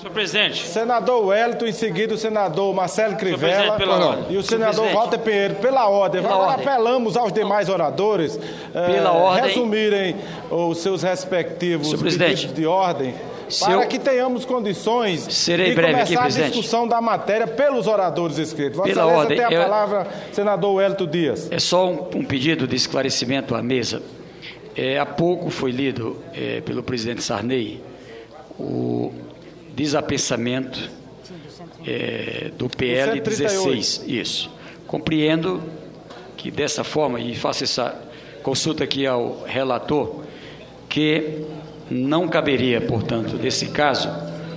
Senhor presidente. Senador Wellington, em seguida o senador Marcelo Crivella e o senador Walter Pinheiro. Pela ordem. Apelamos aos demais oradores resumirem os seus respectivos pedidos de ordem para que tenhamos condições de começar a discussão da matéria pelos oradores inscritos. Vossa Excelência tem a palavra, senador Wellington Dias. É só um pedido de esclarecimento à mesa. Há pouco foi lido pelo presidente Sarney o desapensamento do PL 16. Isso. Compreendo que dessa forma, e faço essa consulta aqui ao relator, que não caberia, portanto, nesse caso,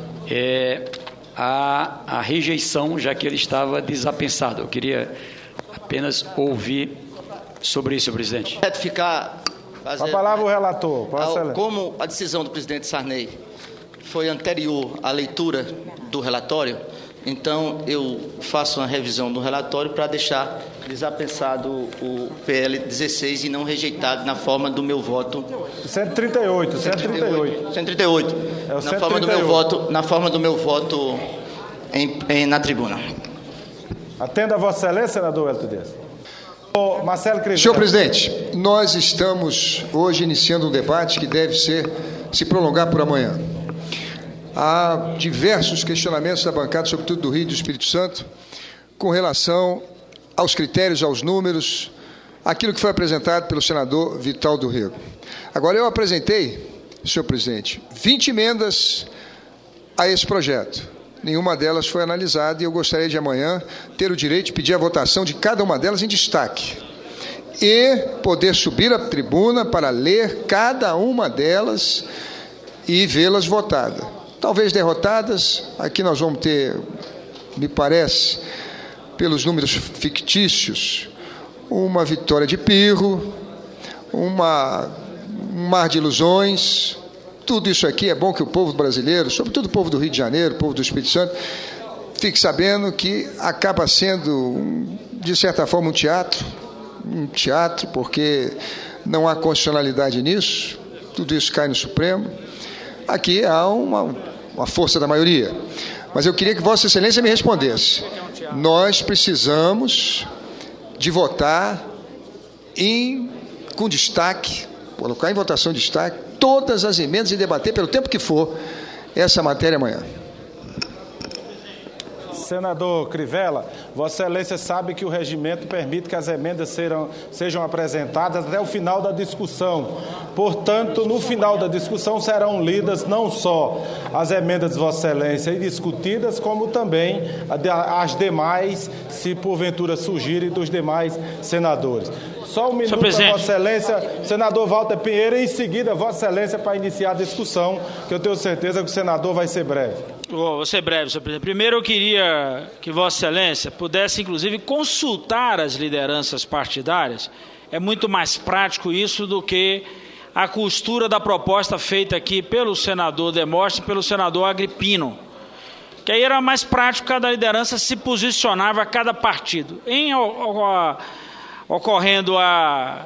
a rejeição, já que ele estava desapensado. Eu queria apenas ouvir sobre isso, presidente. A palavra o relator. Como a decisão do presidente Sarney foi anterior à leitura do relatório, então eu faço uma revisão do relatório para deixar desapensado o PL 16 e não rejeitado na forma do meu voto. 138. Na forma do meu voto na tribuna. Atenda a Vossa Excelência, senador Wellington Dias. Marcelo Crivella. Senhor presidente, nós estamos hoje iniciando um debate que deve se prolongar por amanhã. Há diversos questionamentos da bancada, sobretudo do Rio e do Espírito Santo, com relação aos critérios, aos números, aquilo que foi apresentado pelo senador Vital do Rego. Agora, eu apresentei, senhor presidente, 20 emendas a esse projeto. Nenhuma delas foi analisada e eu gostaria de amanhã ter o direito de pedir a votação de cada uma delas em destaque e poder subir à tribuna para ler cada uma delas e vê-las votadas. Talvez derrotadas, aqui nós vamos ter, me parece, pelos números fictícios, uma vitória de pirro, um mar de ilusões. Tudo isso aqui é bom que o povo brasileiro, sobretudo o povo do Rio de Janeiro, o povo do Espírito Santo, fique sabendo que acaba sendo, de certa forma, um teatro, porque não há constitucionalidade nisso, tudo isso cai no Supremo. Aqui há uma força da maioria. Mas eu queria que Vossa Excelência me respondesse. Nós precisamos de votar com destaque, colocar em votação de destaque, todas as emendas e debater pelo tempo que for essa matéria amanhã. Senador Crivella, Vossa Excelência sabe que o regimento permite que as emendas sejam apresentadas até o final da discussão. Portanto, no final da discussão serão lidas não só as emendas de Vossa Excelência e discutidas, como também as demais, se porventura surgirem, dos demais senadores. Só um minuto para Vossa Excelência, senador Walter Pinheiro, e em seguida Vossa Excelência para iniciar a discussão, que eu tenho certeza que o senador vai ser breve. Vou ser breve, senhor presidente. Primeiro eu queria que Vossa Excelência pudesse, inclusive, consultar as lideranças partidárias. É muito mais prático isso do que a costura da proposta feita aqui pelo senador Demóstenes e pelo senador Agripino. Que aí era mais prático, cada liderança se posicionava a cada partido. Ocorrendo a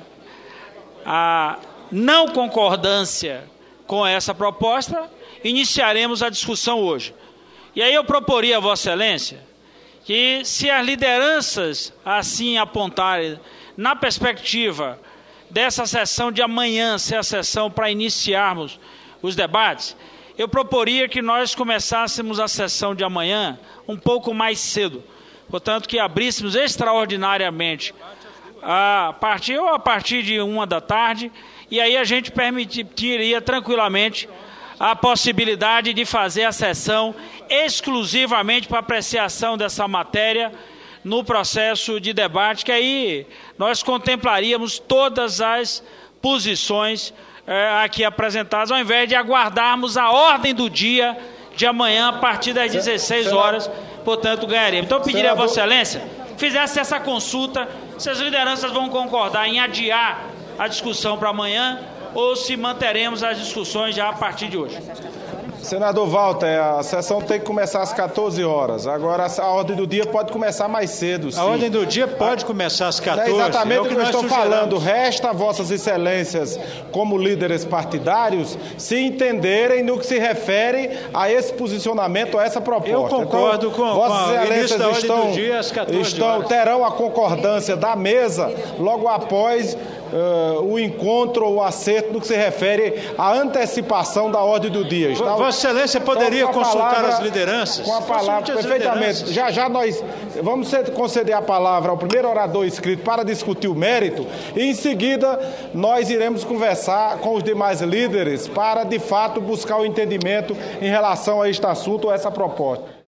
não concordância com essa proposta, iniciaremos a discussão hoje. E aí eu proporia a Vossa Excelência que, se as lideranças assim apontarem, na perspectiva dessa sessão de amanhã ser a sessão para iniciarmos os debates, eu proporia que nós começássemos a sessão de amanhã um pouco mais cedo. Portanto, que abríssemos extraordinariamente a partir de 13h, e aí a gente permitiria tranquilamente a possibilidade de fazer a sessão exclusivamente para apreciação dessa matéria no processo de debate, que aí nós contemplaríamos todas as posições aqui apresentadas, ao invés de aguardarmos a ordem do dia de amanhã a partir das 16 horas, portanto ganharíamos. Então eu pediria a Vossa Excelência fizesse essa consulta, se as lideranças vão concordar em adiar a discussão para amanhã ou se manteremos as discussões já a partir de hoje. Senador Walter, a sessão tem que começar às 14 horas. Agora, a ordem do dia pode começar mais cedo, sim. A ordem do dia pode começar às 14. É exatamente o que eu estou sugeramos. falando. Resta a Vossas Excelências, como líderes partidários, se entenderem no que se refere a esse posicionamento, a essa proposta. Eu concordo com Vossas o início da ordem Excelências do dia às 14 horas. terão a concordância da mesa logo após o encontro ou o acerto no que se refere à antecipação da ordem do dia. Está, Vossa Excelência poderia consultar as lideranças? Com a palavra, perfeitamente. Já nós vamos conceder a palavra ao primeiro orador inscrito para discutir o mérito e, em seguida, nós iremos conversar com os demais líderes para, de fato, buscar o entendimento em relação a este assunto ou essa proposta.